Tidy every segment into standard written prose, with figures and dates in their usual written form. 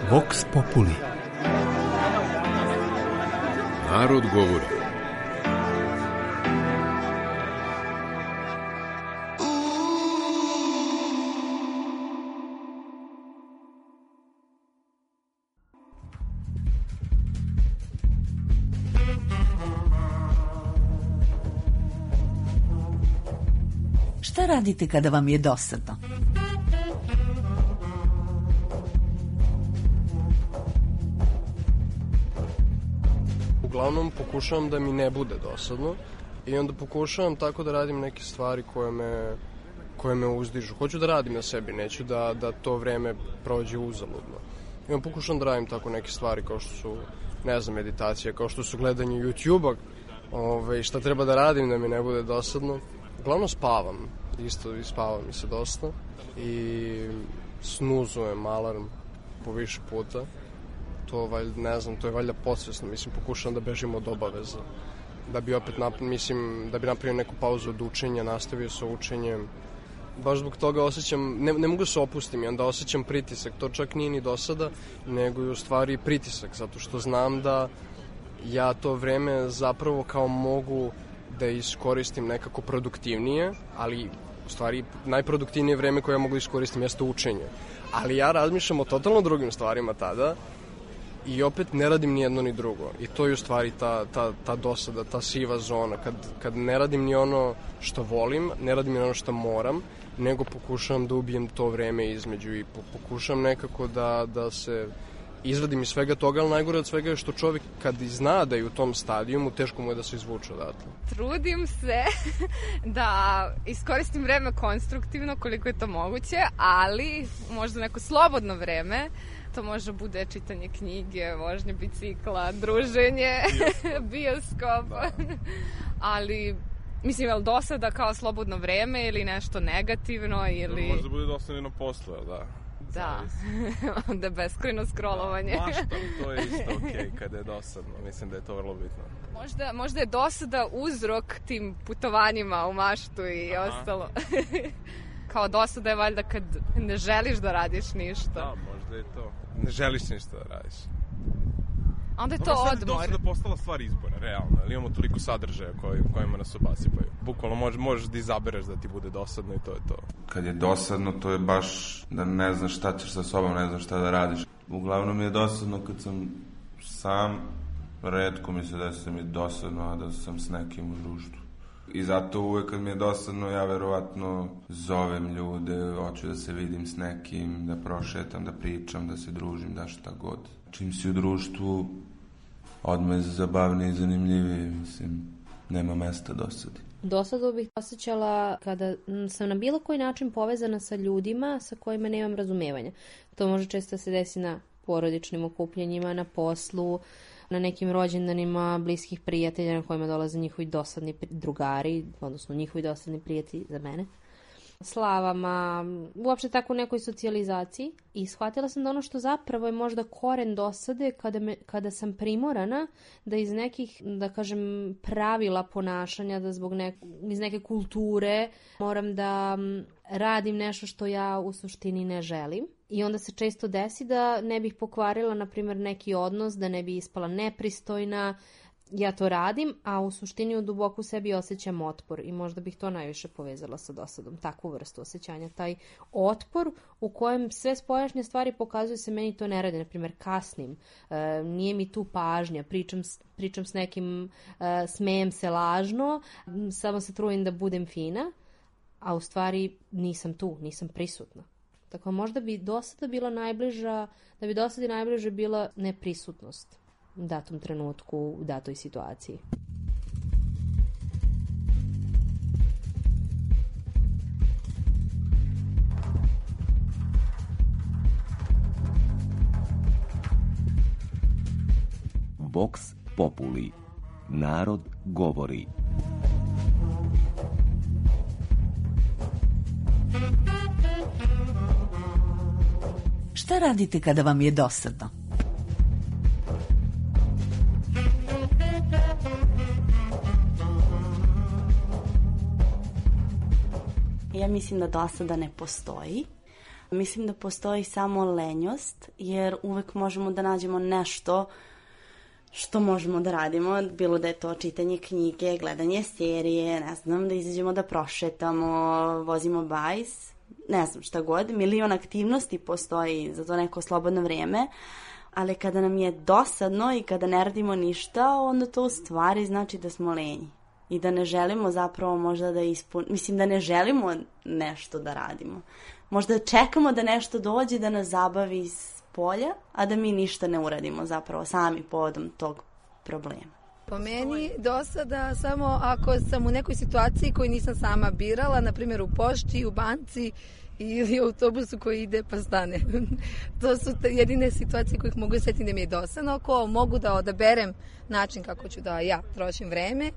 Vox Populi. Narod govori. Šta radite kada vam je dosadno? Uglavnom pokušavam da mi ne bude dosadno i onda pokušavam tako da radim neke stvari koje me uzdižu. Hoću da radim na sebi, neću da to vreme prođe uzaludno. I onda pokušavam da radim tako neke stvari kao što su, ne znam, meditacija, kao što su gledanje YouTube-a, šta treba da radim da mi ne bude dosadno. Uglavnom spavam, isto spavam mi se dosta i snuzujem alarm po više puta. To valjda, ne znam, to je valjda podsvesno, mislim, pokušavam da bežim od obaveza. Da bi opet, da bi napravio neku pauzu od učenja, nastavio sa učenjem. Baš zbog toga osjećam, ne mogu se opustim i onda osjećam pritisak. To čak nije ni dosada, nego je u stvari pritisak, zato što znam da ja to vreme zapravo kao mogu da iskoristim nekako produktivnije, ali u stvari najproduktivnije vreme koje ja mogu iskoristim jeste učenje. Ali ja razmišljam o totalno drugim stvarima tada i opet ne radim ni jedno ni drugo. I to je u stvari ta dosada, ta siva zona. Kad ne radim ni ono što volim, ne radim ni ono što moram, nego pokušavam da ubijem to vreme između i pokušavam nekako da se izvadim iz svega toga, ali najgore od svega je što čovjek kad zna da je u tom stadijumu, teško mu je da se izvuče odatle. Trudim se da iskoristim vreme konstruktivno koliko je to moguće, ali možda neko slobodno vreme, to može bude čitanje knjige, vožnje bicikla, druženje, bioskop, ali mislim, je li dosada kao slobodno vreme ili nešto negativno ili... Možda bude dosadno na poslu, da? Da, onda je beskrajno scrollovanje. Maštam, to je isto okej kada je dosadno, mislim da je to vrlo bitno. Možda je dosada uzrok tim putovanjima u maštu i ostalo. Kao dosada je valjda kad ne želiš da radiš ništa. Da, možda je to. Ne želiš ništa da radiš. Onda je to odmor. Dosada je postala stvar izbora, realno. Ali imamo toliko sadržaja kojima nas obasipaju. Bukvalno možeš da izabereš da ti bude dosadno i to je to. Kad je dosadno, to je baš da ne znaš šta ćeš sa sobom, ne znaš šta da radiš. Uglavnom mi je dosadno kad sam sam, retko mi se da sam je dosadno, a da sam s nekim u društvu. I zato uvek kad mi je dosadno, ja verovatno zovem ljude, hoću da se vidim s nekim, da prošetam, da pričam, da se družim, da šta god. Čim si u društvu, odmah je zabavnije i zanimljivije, mislim, nema mesta dosadi. Dosadu bih osjećala kada sam na bilo koji način povezana sa ljudima sa kojima nemam razumevanja. To može često se desi na porodičnim okupljanjima, na poslu, na nekim rođendanima bliskih prijatelja na kojima dolaze njihovi dosadni drugari, odnosno njihovi dosadni prijatelji za mene. Slavama, uopšte tako u nekoj socijalizaciji i shvatila sam da ono što zapravo je možda koren dosade kada sam primorana da iz nekih, da kažem, pravila ponašanja, da zbog iz neke kulture moram da radim nešto što ja u suštini ne želim. I onda se često desi da ne bih pokvarila, na primjer, neki odnos, da ne bi ispala nepristojna. Ja to radim, a u suštini u duboku sebi osjećam otpor i možda bih to najviše povezala sa dosadom, takvu vrstu osjećanja. Taj otpor u kojem sve spoljašnje stvari pokazuju se meni to ne radi, na primjer kasnim, nije mi tu pažnja, pričam s nekim, smejem se lažno, samo se trudim da budem fina, a u stvari nisam tu, nisam prisutna. Tako možda bi dosada bila najbliža, da bi dosadi najbliže bila neprisutnost u datom trenutku, u datoj situaciji. Vox Populi. Narod govori. Šta radite kada vam je dosadno? Ja mislim da dosada ne postoji. Mislim da postoji samo lenjost, jer uvek možemo da nađemo nešto što možemo da radimo, bilo da je to čitanje knjige, gledanje serije, ne znam, da izađemo da prošetamo, vozimo bajs, ne znam šta god, milion aktivnosti postoji za to neko slobodno vrijeme, ali kada nam je dosadno i kada ne radimo ništa, onda to u stvari znači da smo lenji i da ne želimo zapravo možda da mislim da ne želimo nešto da radimo. Možda čekamo da nešto dođe da nas zabavi iz polja, a da mi ništa ne uradimo zapravo sami povodom tog problema. Po meni dosada samo ako sam u nekoj situaciji koju nisam sama birala, na primjer u pošti, u banci ili u autobusu koji ide pa stane. To su jedine situacije kojih mogu setiti da mi je dosadno. Ako mogu da odaberem način kako ću da ja trošim vreme,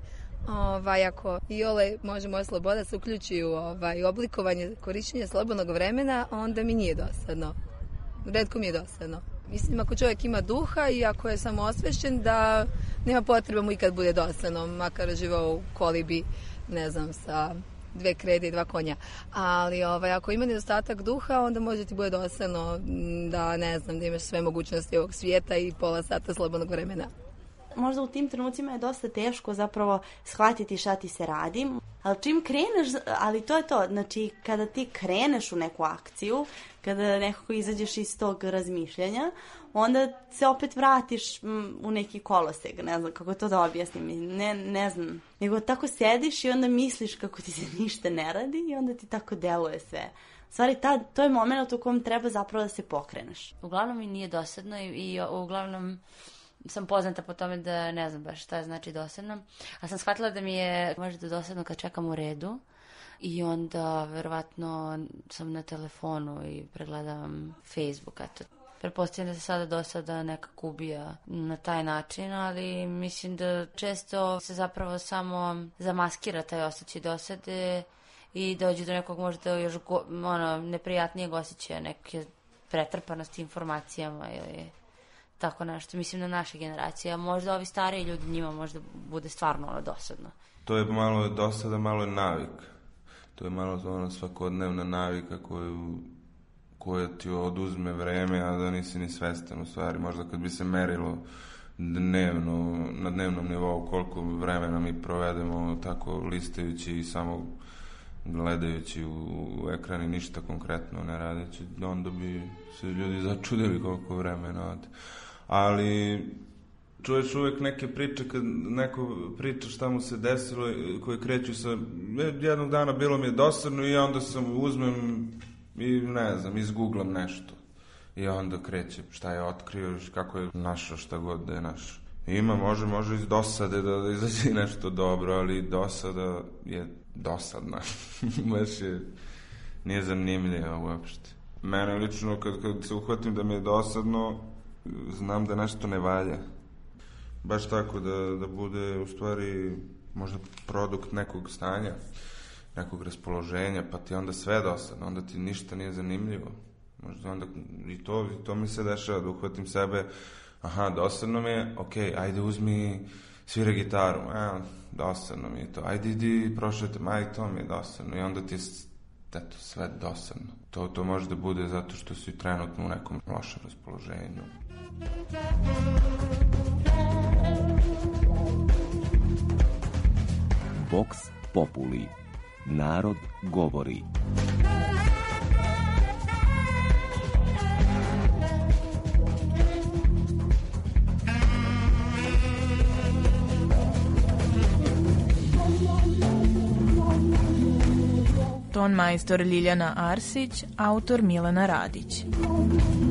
ako iole može moja sloboda se uključi u oblikovanje korišćenja slobodnog vremena, onda mi nije dosadno. Retko mi je dosadno. Mislim, ako čovjek ima duha i ako je samo osvešćen, da nema potreba mu ikad bude dosadno, makar živao u kolibi, ne znam, sa 2 krede i 2 konja. Ali ako ima nedostatak duha, onda može ti bude dosadno da, ne znam, da imaš sve mogućnosti ovog svijeta i pola sata slobodnog vremena. Možda u tim trenucima je dosta teško zapravo shvatiti šta ti se radi, ali čim kreneš, ali to je to, znači kada ti kreneš u neku akciju, kada nekako izađeš iz tog razmišljanja, onda se opet vratiš u neki kolosek, ne znam kako to da objasnim, ne znam, nego tako sediš i onda misliš kako ti se ništa ne radi i onda ti tako deluje sve. U stvari, to je moment u kom treba zapravo da se pokreneš. Uglavnom mi nije dosadno i uglavnom sam poznata po tome da ne znam baš šta znači dosadno, a sam shvatila da mi je možda dosadno kad čekam u redu i onda verovatno sam na telefonu i pregledavam Facebook, eto. Pretpostavljam da se sada dosada nekako ubija na taj način, ali mislim da često se zapravo samo zamaskira taj osjećaj dosade i dođe do nekog možda još neprijatnijeg osjećaja, neke pretrpanosti informacijama ili tako nešto. Mislim na naše generacije, a možda ovi stariji ljudi njima možda bude stvarno dosadno. To je malo dosada, malo je navik. To je malo svakodnevna navika koja ti oduzme vreme, a da nisi ni svestan u stvari. Možda kad bi se merilo na dnevnom nivou koliko vremena mi provedemo tako listajući i samo gledajući u ekran i ništa konkretno ne radeći, onda bi se ljudi začudili koliko vremena ode. Ali čuješ uvek neke priče kad neko priča šta mu se desilo koje kreću sa jednog dana bilo mi je dosadno i onda sam uzmem i ne znam, izgooglam nešto i onda kreće šta je otkrio, kako je našao šta god da je našao. Ima, može iz dosade da izađe nešto dobro, ali dosada je dosadna. Baš nije zanimljiva uopšte. Mene lično kad se uhvatim da mi je dosadno, znam da nešto ne valja. Baš tako da bude u stvari možda produkt nekog stanja, nekog raspoloženja, pa ti onda sve dosadno, onda ti ništa nije zanimljivo. Možda onda i to mi se dešava, da uhvatim sebe, aha, dosadno mi je, okej, ajde uzmi, svira gitaru, dosadno mi je to, ajde idi prošetam, to mi je dosadno i onda ti je sve dosadno. To može da bude zato što si trenutno u nekom lošem raspoloženju. Vox Populi. Narod govori. Ton majstor Ljiljana Arsić, autor Milena Radić.